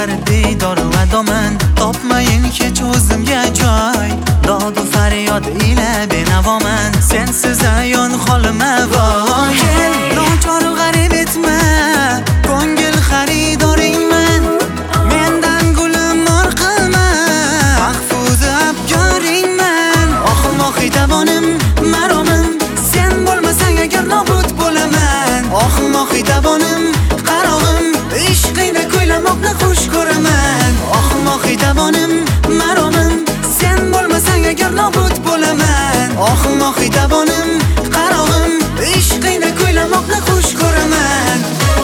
در دیدار و ادامن topmayin hech o'zimga joy dod و faryod ila benavoman sensiz ayon holima voy nochor g'arib etma ko'ngil xaridoringman mendan gulimor qilma mahfuzi abgoringman mohi davonim maromim sen bo'lmasang agar nobud bo'laman mohi davonim qarog'im ishqingda kuylamoqni xush ko'raman mohi davonim maromim sen bo'lmasang agar nobud bo'laman mohi davonim qarog'im ishqingda kuylamoqni xush ko'raman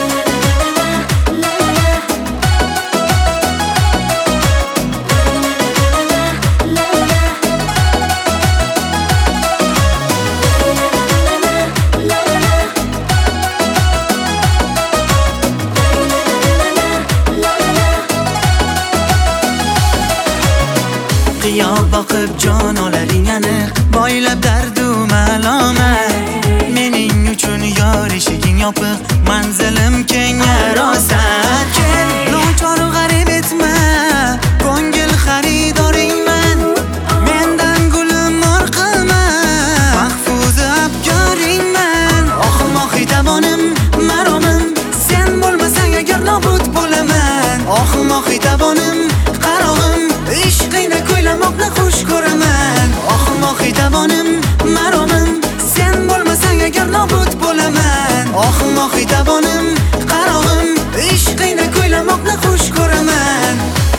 qiyo boqib jon olaring aniq boylab dardu malomat mening uchun yor eshiging yopiq manzilim keng arosat kel nochor g'arib etma ko'ngil xaridoringman mendan gulimor qilma mahfuzi abgoringman mohi davonim maromim sen bo'lmasang agar nobud bo'laman mohi davonim qarog'im ishqingda kuylamoqni xush ko'raman mohi davonim maromim sen bo'lmasang agar nobud bo'laman mohi davonim qarog'im ishqingda kuylamoqni xush ko'raman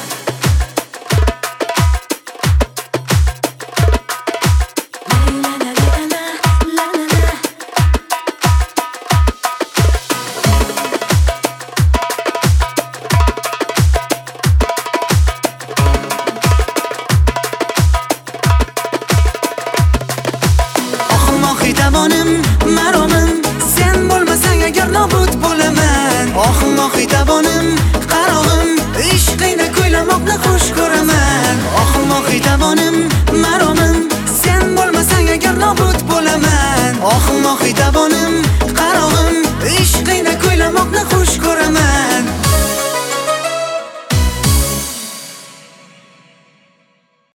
mohi davonim maromim sen bo'lmasang agar nobud bo'laman mohi davonim qarog'im ishqingda kuylamoqni xush ko'raman mohi davonim maromim sen bo'lmasang agar nobud bo'laman mohi davonim qarog'im